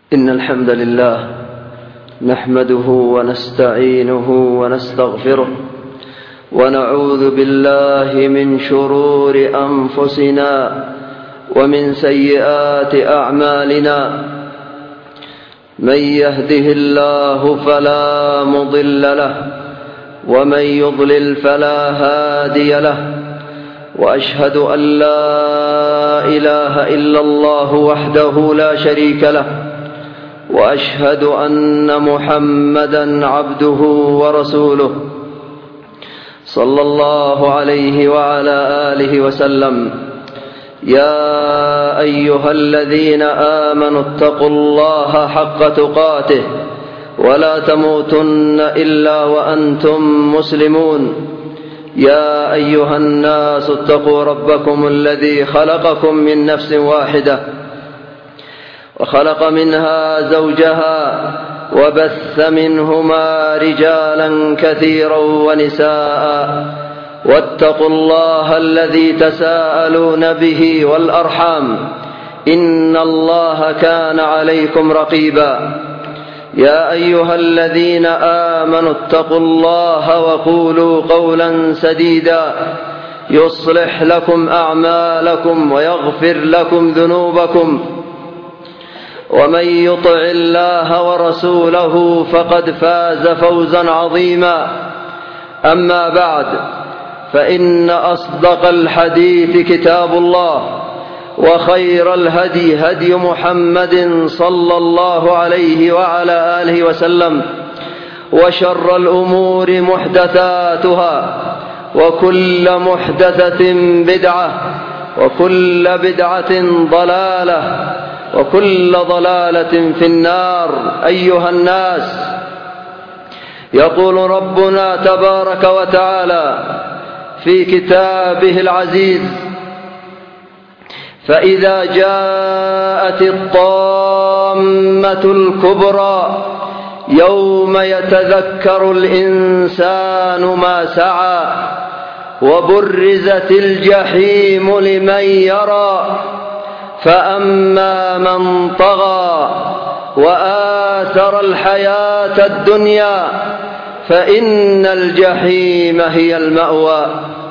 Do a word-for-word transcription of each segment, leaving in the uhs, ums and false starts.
إن الحمد لله نحمده ونستعينه ونستغفره ونعوذ بالله من شرور أنفسنا ومن سيئات أعمالنا. من يهده الله فلا مضل له ومن يضلل فلا هادي له، وأشهد أن لا إله إلا الله وحده لا شريك له، وأشهد أن محمدًا عبده ورسوله صلى الله عليه وعلى آله وسلم. يا أيها الذين آمنوا اتقوا الله حق تقاته ولا تموتن إلا وأنتم مسلمون. يا أيها الناس اتقوا ربكم الذي خلقكم من نفس واحدة وخلق منها زوجها وبث منهما رجالا كثيرا ونساء، واتقوا الله الذي تساءلون به والأرحام إن الله كان عليكم رقيبا. يا أيها الذين آمنوا اتقوا الله وقولوا قولا سديدا يصلح لكم أعمالكم ويغفر لكم ذنوبكم، ومن يطع الله ورسوله فقد فاز فوزا عظيما. أما بعد، فإن أصدق الحديث كتاب الله، وخير الهدي هدي محمد صلى الله عليه وعلى آله وسلم، وشر الأمور محدثاتها، وكل محدثة بدعة، وكل بدعة ضلالة، وكل ضلالة في النار. أيها الناس، يقول ربنا تبارك وتعالى في كتابه العزيز: فإذا جاءت الطامة الكبرى يوم يتذكر الإنسان ما سعى وبرزت الجحيم لمن يرى فأما من طغى وآثر الحياة الدنيا فإن الجحيم هي المأوى.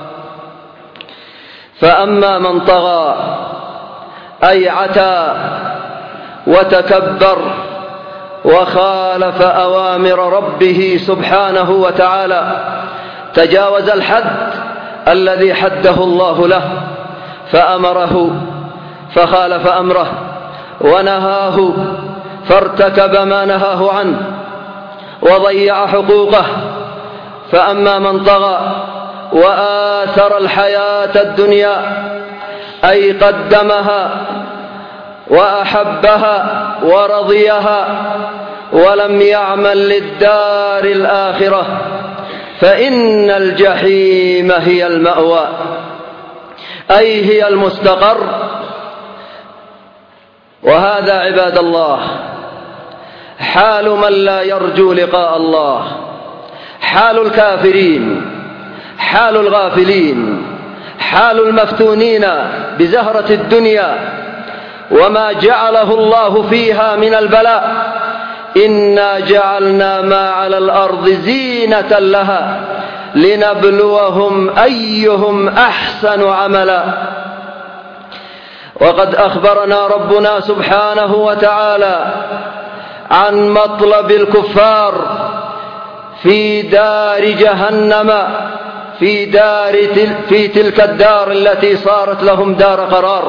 فأما من طغى أي عتى وتكبر وخالف أوامر ربه سبحانه وتعالى، تجاوز الحد الذي حده الله له فأمره فخالف أمره، ونهاه فارتكب ما نهاه عنه وضيع حقوقه. فأما من طغى وآثر الحياة الدنيا أي قدمها وأحبها ورضيها ولم يعمل للدار الآخرة فإن الجحيم هي المأوى، أي هي المستقر. وهذا عباد الله حال من لا يرجو لقاء الله، حال الكافرين، حال الغافلين، حال المفتونين بزهرة الدنيا وما جعله الله فيها من البلاء. إنا جعلنا ما على الأرض زينة لها لنبلوهم أيهم أحسن عملا. وقد أخبرنا ربنا سبحانه وتعالى عن مطلب الكفار في دار جهنم، في دار تل في تلك الدار التي صارت لهم دار قرار،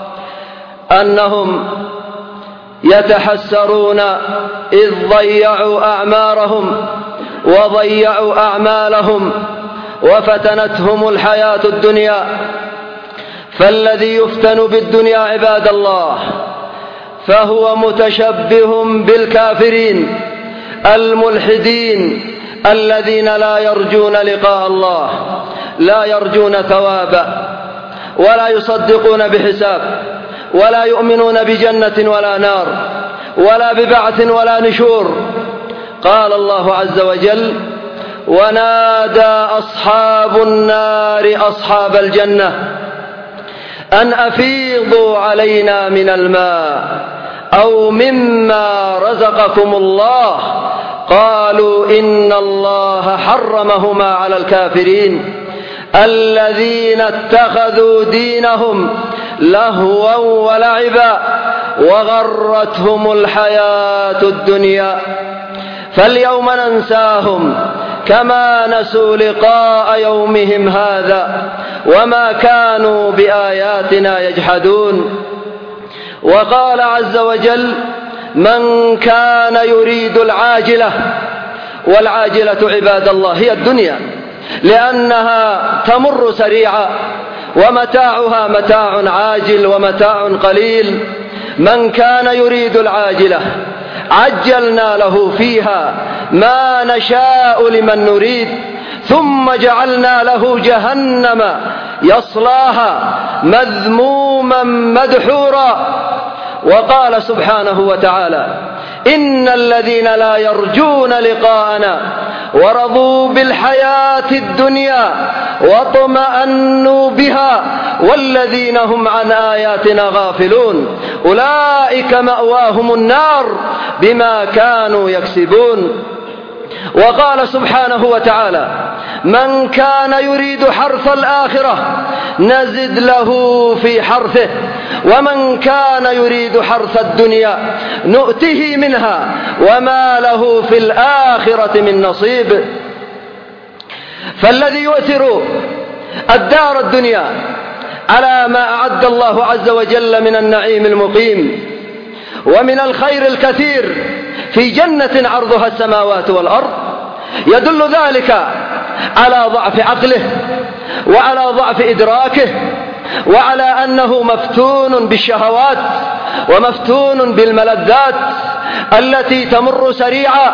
أنهم يتحسرون إذ ضيعوا أعمارهم وضيعوا أعمالهم وفتنتهم الحياة الدنيا. فالذي يفتن بالدنيا عباد الله فهو متشبه بالكافرين الملحدين الذين لا يرجون لقاء الله، لا يرجون ثوابا، ولا يصدقون بحساب، ولا يؤمنون بجنة ولا نار، ولا ببعث ولا نشور. قال الله عز وجل: ونادى أصحاب النار أصحاب الجنة أن أفيضوا علينا من الماء أو مما رزقكم الله قالوا إن الله حرمهما على الكافرين الذين اتخذوا دينهم لهوا ولعبا وغرتهم الحياة الدنيا فاليوم ننساهم كما نسوا لقاء يومهم هذا وما كانوا بآياتنا يجحدون. وقال عز وجل: من كان يريد العاجلة، والعاجلة عباد الله هي الدنيا، لأنها تمر سريعا ومتاعها متاع عاجل ومتاع قليل. من كان يريد العاجلة عجلنا له فيها ما نشاء لمن نريد ثم جعلنا له جهنم يصلاها مذموما مدحورا. وقال سبحانه وتعالى: إن الذين لا يرجون لقاءنا ورضوا بالحياة الدنيا واطمأنوا بها والذين هم عن آياتنا غافلون أولئك مأواهم النار بما كانوا يكسبون. وقال سبحانه وتعالى: من كان يريد حرث الآخرة نزد له في حرثه ومن كان يريد حرث الدنيا نؤته منها وما له في الآخرة من نصيب. فالذي يؤثر الدار الدنيا على ما أعد الله عز وجل من النعيم المقيم ومن الخير الكثير في جنة عرضها السماوات والأرض يدل ذلك على ضعف عقله وعلى ضعف إدراكه وعلى أنه مفتون بالشهوات ومفتون بالملذات التي تمر سريعا.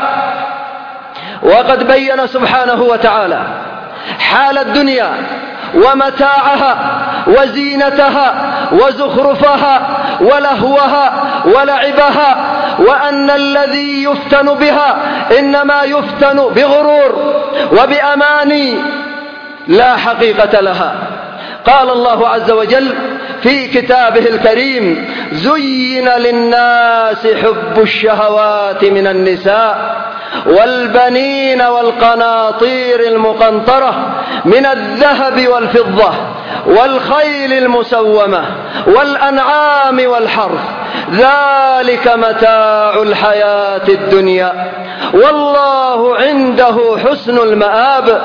وقد بين سبحانه وتعالى حال الدنيا ومتاعها وزينتها وزخرفها ولهوها ولعبها، وأن الذي يفتن بها إنما يفتن بغرور وبأماني لا حقيقة لها. قال الله عز وجل في كتابه الكريم: زين للناس حب الشهوات من النساء والبنين والقناطير المقنطرة من الذهب والفضة والخيل المسومة والأنعام والحرث ذلك متاع الحياة الدنيا والله عنده حسن المآب.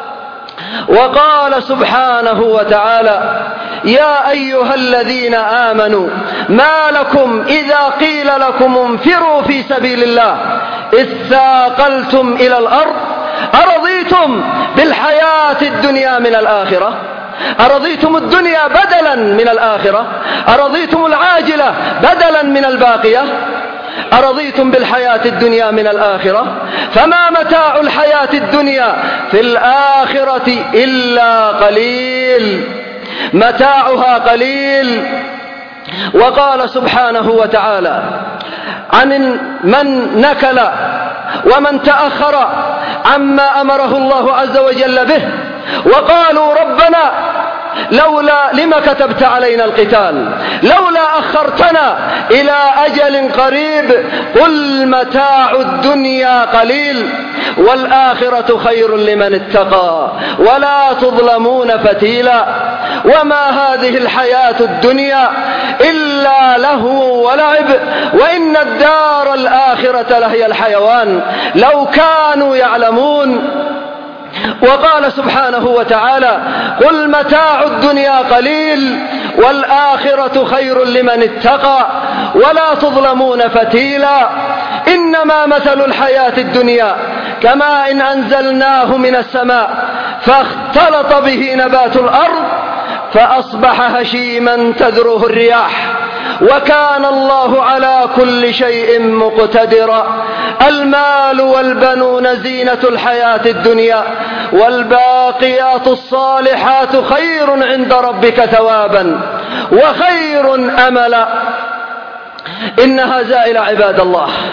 وقال سبحانه وتعالى: يا أيها الذين آمنوا ما لكم إذا قيل لكم انفروا في سبيل الله إذ ثاقلتم إلى الأرض أرضيتم بالحياة الدنيا من الآخرة؟ أرضيتم الدنيا بدلا من الآخرة؟ أرضيتم العاجلة بدلا من الباقية؟ أرضيتم بالحياة الدنيا من الآخرة؟ فما متاع الحياة الدنيا في الآخرة إلا قليل، متاعها قليل. وقال سبحانه وتعالى عن من نكل ومن تأخر عما أمره الله عز وجل به وقالوا: ربنا لولا لما كتبت علينا القتال لولا أخرتنا إلى أجل قريب قل متاع الدنيا قليل والآخرة خير لمن اتقى ولا تظلمون فتيلا. وما هذه الحياة الدنيا إلا لهو ولعب وإن الدار الآخرة لهي الحيوان لو كانوا يعلمون. وقال سبحانه وتعالى: قل متاع الدنيا قليل والآخرة خير لمن اتقى ولا تظلمون فتيلا. إنما مثل الحياة الدنيا كما إن أنزلناه من السماء فاختلط به نبات الأرض فأصبح هشيما تذروه الرياح وكان الله على كل شيء مقتدرا. المال والبنون زينة الحياة الدنيا والباقيات الصالحات خير عند ربك ثوابا وخير أملا. إنها زائلة عباد الله،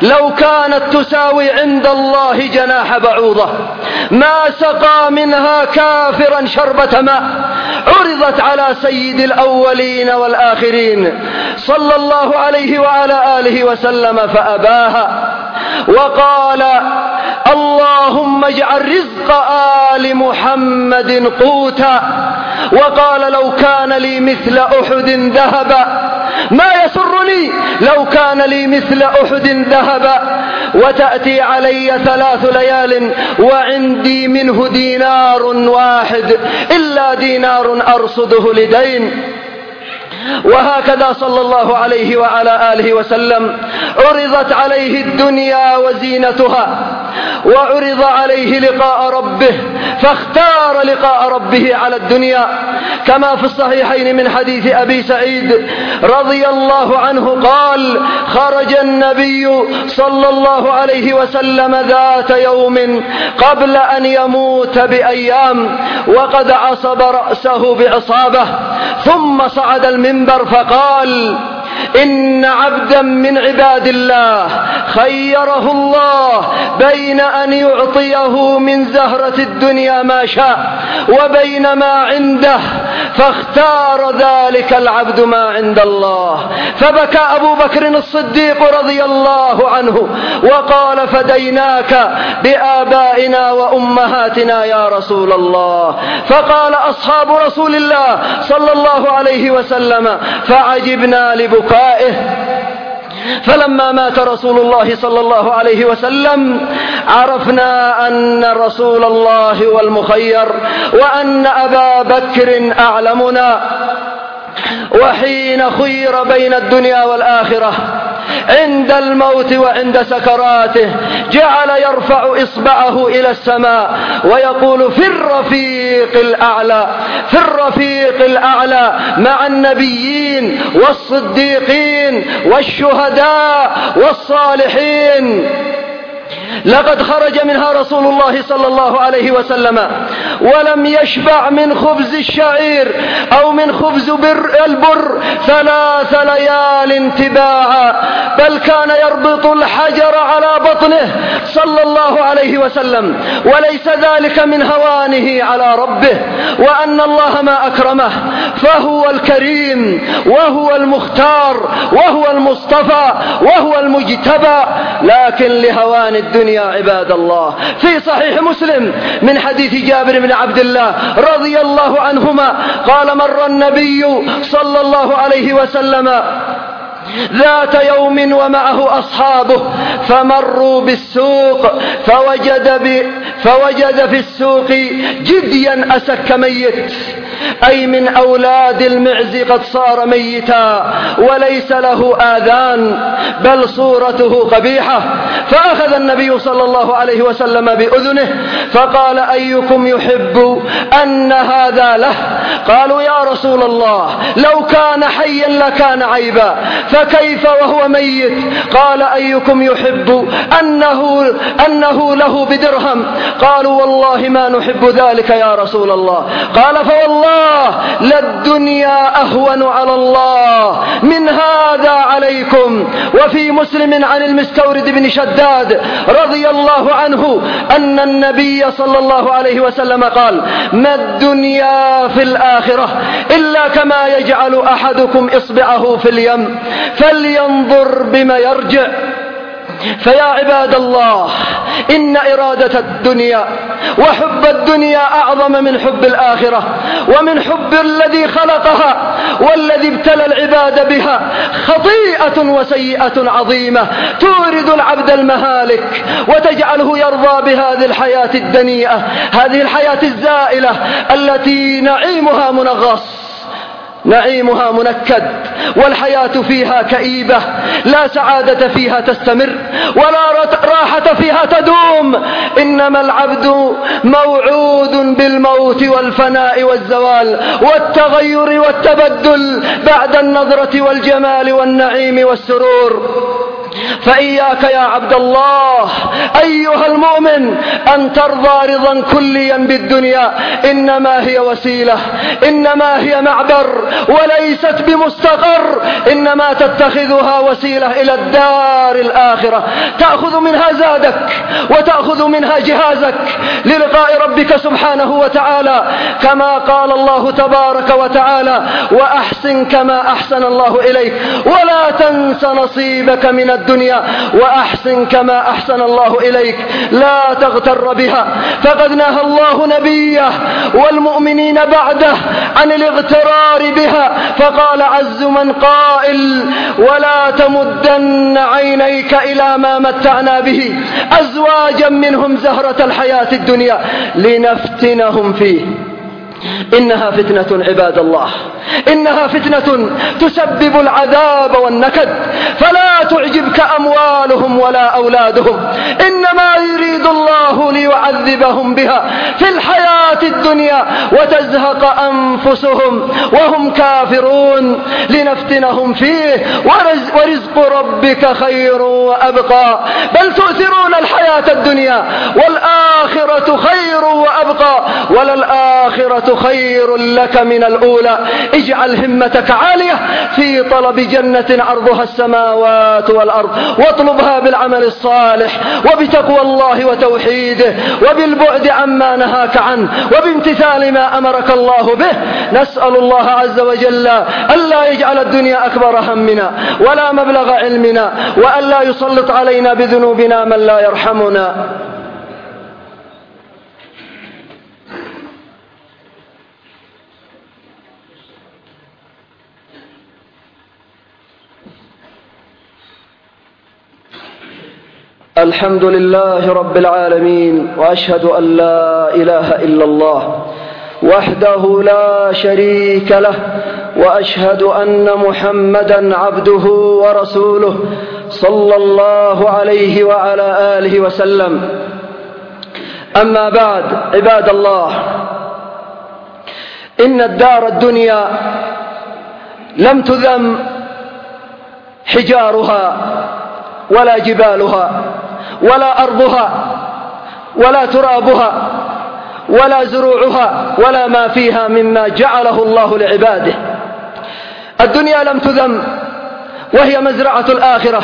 لو كانت تساوي عند الله جناح بعوضة ما سقى منها كافرا شربة ماء. عرضت على سيد الأولين والآخرين صلى الله عليه وعلى آله وسلم فأباها، وقال: اللهم اجعل رزق آل محمد قوتا. وقال: لو كان لي مثل أحد ذهبا ما يسرني لو كان لي مثل أحد ذهبا. وتأتي علي ثلاث ليال وعندي منه دينار واحد إلا دينار أرصده لدين. وهكذا صلى الله عليه وعلى آله وسلم عرضت عليه الدنيا وزينتها، وعرض عليه لقاء ربه فاختار لقاء ربه على الدنيا، كما في الصحيحين من حديث أبي سعيد رضي الله عنه قال: خرج النبي صلى الله عليه وسلم ذات يوم قبل أن يموت بأيام وقد عصب رأسه بعصابة، ثم صعد المنبر فقال: إن عبدا من عباد الله خيره الله بين أن يعطيه من زهرة الدنيا ما شاء وبين ما عنده، فاختار ذلك العبد ما عند الله. فبكى أبو بكر الصديق رضي الله عنه وقال: فديناك بآبائنا وأمهاتنا يا رسول الله. فقال أصحاب رسول الله صلى الله عليه وسلم: فعجبنا لبكائه. فلما مات رسول الله صلى الله عليه وسلم عرفنا أن رسول الله هو المخير وأن أبا بكر أعلمنا. وحين خير بين الدنيا والآخرة عند الموت وعند سكراته جعل يرفع إصبعه إلى السماء ويقول: في الرفيق الأعلى، في الرفيق الأعلى مع النبيين والصديقين والشهداء والصالحين. لقد خرج منها رسول الله صلى الله عليه وسلم ولم يشبع من خبز الشعير أو من خبز بر البر ثلاث ليال تباعا، بل كان يربط الحجر على بطنه صلى الله عليه وسلم، وليس ذلك من هوانه على ربه، وأن الله ما أكرمه فهو الكريم وهو المختار وهو المصطفى وهو المجتبى، لكن لهوان الدنيا عباد الله. في صحيح مسلم من حديث جابر بن عبد الله رضي الله عنهما قال: مر النبي صلى الله عليه وسلم ذات يوم ومعه أصحابه فمروا بالسوق فوجد, ب... فوجد في السوق جديا أسك ميت، أي من أولاد المعز قد صار ميتا وليس له آذان بل صورته قبيحة. فأخذ النبي صلى الله عليه وسلم بأذنه فقال: أيكم يحب أن هذا له؟ قالوا: يا رسول الله لو كان حيا لكان عيبا، فكيف وهو ميت؟ قال: أيكم يحب أنه, أنه له بدرهم؟ قالوا: والله ما نحب ذلك يا رسول الله. قال: فوالله للدنيا أهون على الله من هذا عليكم. وفي مسلم عن المستورد بن شداد رضي الله عنه أن النبي صلى الله عليه وسلم قال: ما الدنيا في الآخرة إلا كما يجعل أحدكم إصبعه في اليم فلينظر بما يرجع. فيا عباد الله، إن إرادة الدنيا وحب الدنيا أعظم من حب الآخرة ومن حب الذي خلقها والذي ابتلى العباد بها خطيئة وسيئة عظيمة تورد العبد المهالك وتجعله يرضى بهذه الحياة الدنيئة، هذه الحياة الزائلة التي نعيمها منغص، نعيمها منكد، والحياة فيها كئيبة، لا سعادة فيها تستمر ولا راحة فيها تدوم. إنما العبد موعود بالموت والفناء والزوال والتغير والتبدل بعد النظرة والجمال والنعيم والسرور. فإياك يا عبد الله أيها المؤمن أن ترضى رضا كليا بالدنيا، إنما هي وسيلة، إنما هي معبر وليست بمستقر، إنما تتخذها وسيلة إلى الدار الآخرة، تأخذ منها زادك وتأخذ منها جهازك للقاء ربك سبحانه وتعالى، كما قال الله تبارك وتعالى: وأحسن كما أحسن الله إليك ولا تنس نصيبك من الدنيا وأحسن كما أحسن الله إليك، لا تغتر بها، فقد نهى الله نبيه والمؤمنين بعده عن الاغترار بها، فقال عز من قائل: ولا تمدن عينيك إلى ما متعنا به أزواجا منهم زهرة الحياة الدنيا لنفتنهم فيه، إنها فتنة عباد الله، إنها فتنة تسبب العذاب والنكد، فلا تعجبك أموالهم ولا أولادهم، إنما يريد الله ليعذبهم بها في الحياة الدنيا وتزهق أنفسهم وهم كافرون لنفتنهم فيه، ورزق ربك خير وأبقى، بل تؤثرون الحياة الدنيا والآخرة خير وأبقى، وللآخرة خير لك من الأولى. اجعل همتك عالية في طلب جنة عرضها السماوات والأرض، واطلبها بالعمل الصالح وبتقوى الله وتوحيده وبالبعد عما نهاك عنه وبامتثال ما أمرك الله به. نسأل الله عز وجل ألا يجعل الدنيا أكبر همنا ولا مبلغ علمنا، وألا يسلط علينا بذنوبنا من لا يرحمنا. الحمد لله رب العالمين، وأشهد أن لا إله إلا الله وحده لا شريك له، وأشهد أن محمدا عبده ورسوله صلى الله عليه وعلى آله وسلم. أما بعد، عباد الله، إن الدار الدنيا لم تذم حجارها ولا جبالها ولا أرضها ولا ترابها ولا زروعها ولا ما فيها مما جعله الله لعباده. الدنيا لم تذم، وهي مزرعة الآخرة،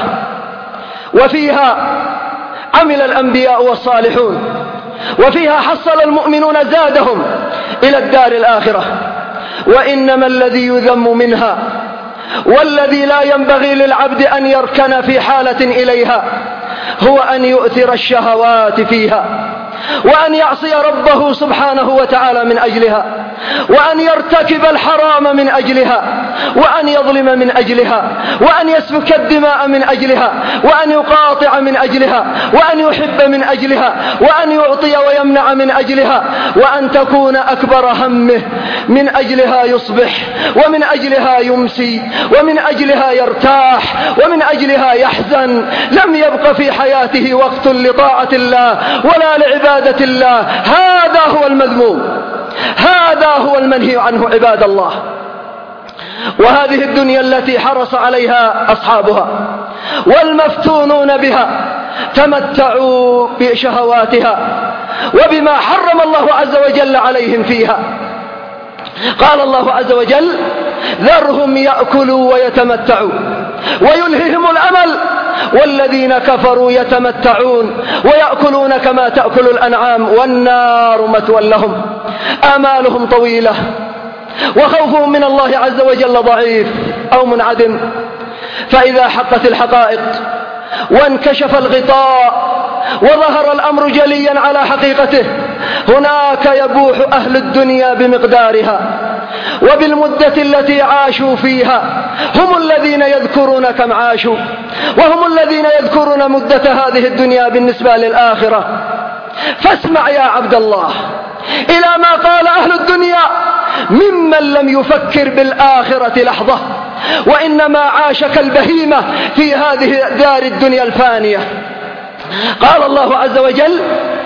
وفيها عمل الأنبياء والصالحون، وفيها حصل المؤمنون زادهم إلى الدار الآخرة. وإنما الذي يذم منها والذي لا ينبغي للعبد أن يركن في حالة إليها هو أن يؤثر الشهوات فيها، وأن يعصي ربه سبحانه وتعالى من أجلها، وأن يرتكب الحرام من أجلها، وأن يظلم من أجلها، وأن يسفك الدماء من أجلها، وأن يقاطع من أجلها، وأن يحب من أجلها، وأن يعطي ويمنع من أجلها، وأن تكون أكبر همه من أجلها يصبح، ومن أجلها يمسي، ومن أجلها يرتاح، ومن أجلها يحزن. لم يبق في حياته وقت لطاعة الله ولا لعبادة الله. هذا هو المذموم، هذا هو المنهي عنه عباد الله. وهذه الدنيا التي حرص عليها أصحابها والمفتونون بها تمتعوا بشهواتها وبما حرم الله عز وجل عليهم فيها. قال الله عز وجل: ذرهم يأكلوا ويتمتعوا ويلههم الأمل والذين كفروا يتمتعون ويأكلون كما تأكل الأنعام والنار مثوى لهم. آمالهم طويلة وخوفهم من الله عز وجل ضعيف أو منعدم. فإذا حقت الحقائق وانكشف الغطاء وظهر الأمر جليا على حقيقته، هناك يبوح أهل الدنيا بمقدارها وبالمدة التي عاشوا فيها. هم الذين يذكرون كم عاشوا، وهم الذين يذكرون مدة هذه الدنيا بالنسبة للآخرة. فاسمع يا عبد الله إلى ما قال أهل الدنيا ممن لم يفكر بالآخرة لحظة، وإنما عاش كالبهيمة في هذه دار الدنيا الفانية. قال الله عز وجل: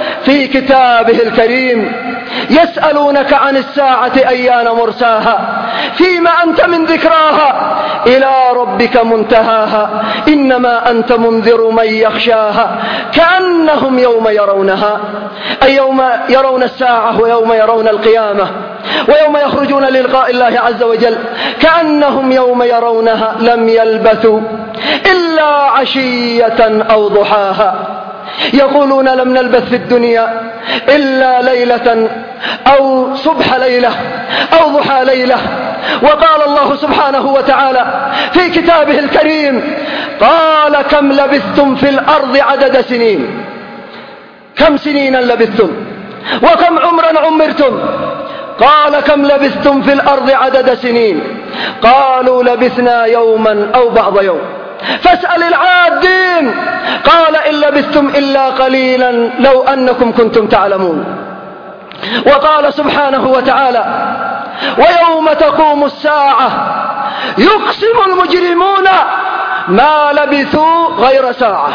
في كتابه الكريم: يسألونك عن الساعة أيان مرساها فيما أنت من ذكراها إلى ربك منتهاها إنما أنت منذر من يخشاها كأنهم يوم يرونها، أي يوم يرون الساعة ويوم يرون القيامة ويوم يخرجون للقاء الله عز وجل، كأنهم يوم يرونها لم يلبثوا إلا عشية أو ضحاها. يقولون لم نلبث في الدنيا إلا ليلة أو صبح ليلة أو ضحى ليلة. وقال الله سبحانه وتعالى في كتابه الكريم: قال كم لبثتم في الأرض عدد سنين، كم سنين لبثتم وكم عمرا عمرتم؟ قال كم لبثتم في الأرض عدد سنين؟ قالوا لبثنا يوما أو بعض يوم. فاسأل العادين. قال إن لبثتم إلا قليلا لو أنكم كنتم تعلمون. وقال سبحانه وتعالى: ويوم تقوم الساعة يقسم المجرمون ما لبثوا غير ساعة.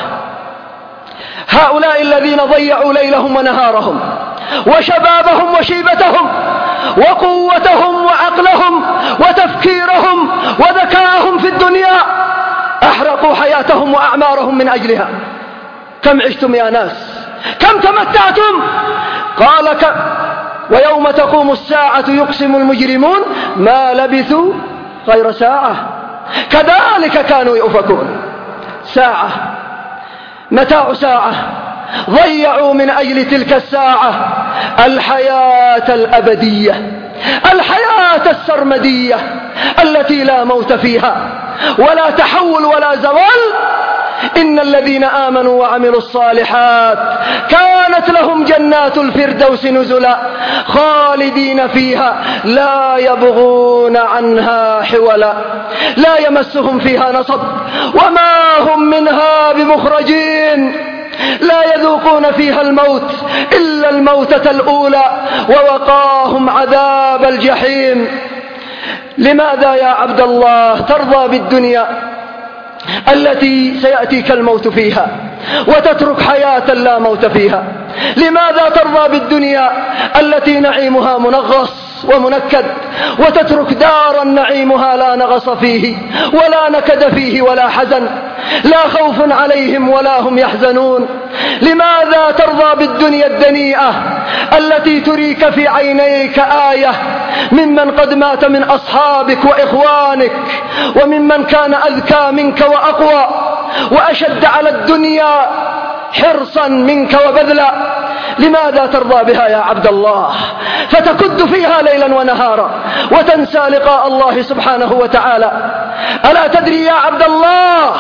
هؤلاء الذين ضيعوا ليلهم ونهارهم وشبابهم وشيبتهم وقوتهم وعقلهم وتفكيرهم وذكاءهم في الدنيا، أحرقوا حياتهم وأعمارهم من أجلها. كم عشتم يا ناس؟ كم تمتعتم؟ قال كم. ويوم تقوم الساعة يقسم المجرمون ما لبثوا غير ساعة. كذلك كانوا يؤفكون. ساعة، متاع ساعة، ضيعوا من أجل تلك الساعة الحياة الأبدية، الحياة السرمدية التي لا موت فيها ولا تحول ولا زوال. إن الذين آمنوا وعملوا الصالحات كانت لهم جنات الفردوس نزلا خالدين فيها لا يبغون عنها حولا لا يمسهم فيها نصب وما هم منها بمخرجين لا يذوقون فيها الموت إلا الموتة الأولى ووقاهم عذاب الجحيم. لماذا يا عبد الله ترضى بالدنيا التي سيأتيك الموت فيها وتترك حياة لا موت فيها؟ لماذا ترضى بالدنيا التي نعيمها منغص ومنكد وتترك دارا نعيمها لا نغص فيه ولا نكد فيه ولا حزن، لا خوف عليهم ولا هم يحزنون؟ لماذا ترضى بالدنيا الدنيئة التي تريك في عينيك آية ممن قد مات من أصحابك وإخوانك وممن كان أذكى منك وأقوى وأشد على الدنيا حرصا منك وبذلا؟ لماذا ترضى بها يا عبد الله فتكد فيها ليلا ونهارا وتنسى لقاء الله سبحانه وتعالى؟ ألا تدري يا عبد الله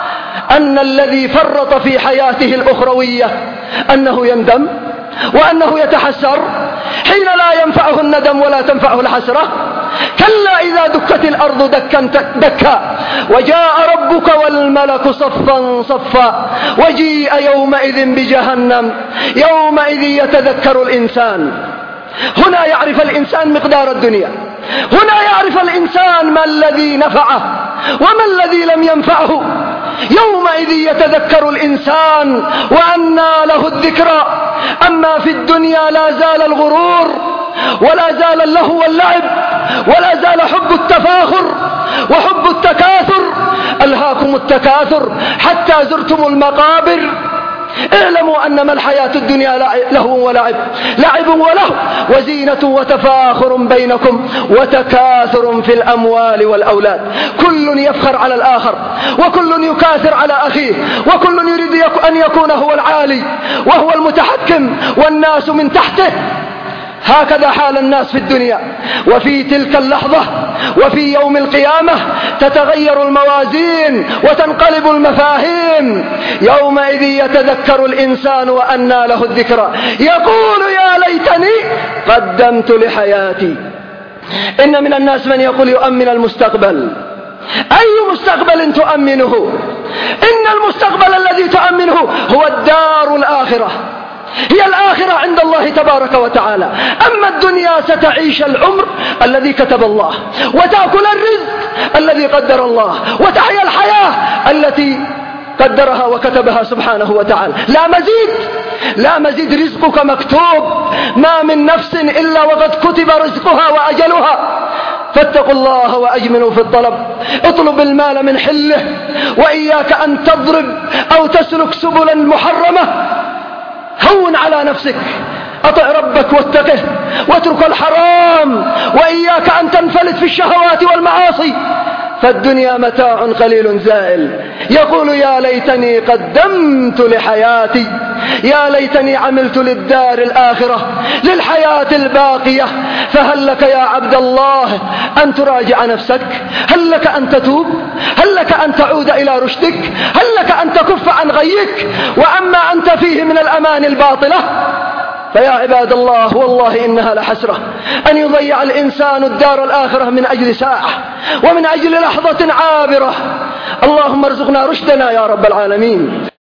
أن الذي فرط في حياته الأخروية أنه يندم وأنه يتحسر حين لا ينفعه الندم ولا تنفعه الحسرة؟ كلا إذا دكت الأرض دكا دكا وجاء ربك والملك صفا صفا وجيء يومئذ بجهنم يومئذ يتذكر الإنسان. هنا يعرف الإنسان مقدار الدنيا، هنا يعرف الإنسان ما الذي نفعه وما الذي لم ينفعه. يومئذ يتذكر الإنسان وأنى له الذكرى. أما في الدنيا لا زال الغرور ولا زال اللهو واللعب ولا زال حب التفاخر وحب التكاثر. ألهاكم التكاثر حتى زرتم المقابر. اعلموا أنما الحياة الدنيا لهو ولعب، لعب ولهو وزينة وتفاخر بينكم وتكاثر في الأموال والأولاد. كل يفخر على الآخر وكل يكاثر على أخيه وكل يريد أن يكون هو العالي وهو المتحكم والناس من تحته. هكذا حال الناس في الدنيا. وفي تلك اللحظة وفي يوم القيامة تتغير الموازين وتنقلب المفاهيم. يومئذ يتذكر الإنسان وأنى له الذكرى يقول يا ليتني قدمت لحياتي. إن من الناس من يقول يؤمن المستقبل. أي مستقبل تؤمنه؟ إن المستقبل الذي تؤمنه هو الدار الآخرة، هي الآخرة عند الله تبارك وتعالى. أما الدنيا ستعيش العمر الذي كتب الله وتأكل الرزق الذي قدر الله وتحيا الحياة التي قدرها وكتبها سبحانه وتعالى، لا مزيد، لا مزيد. رزقك مكتوب، ما من نفس إلا وقد كتب رزقها وأجلها. فاتقوا الله وأجملوا في الطلب، اطلب المال من حله، وإياك أن تضرب أو تسلك سبلا محرمة. هون على نفسك، أطع ربك واتقه واترك الحرام، وإياك أن تنفلت في الشهوات والمعاصي، فالدنيا متاع قليل زائل. يقول يا ليتني قدمت لحياتي، يا ليتني عملت للدار الآخرة للحياة الباقية. فهل لك يا عبد الله أن تراجع نفسك؟ هل لك أن تتوب؟ هل لك أن تعود إلى رشدك؟ هل لك أن تكف عن غيك وعما أنت فيه من الأمان الباطلة؟ فيا عباد الله، والله إنها لحسرة أن يضيع الإنسان الدار الآخرة من أجل ساعة ومن أجل لحظة عابرة. اللهم ارزقنا رشدنا يا رب العالمين.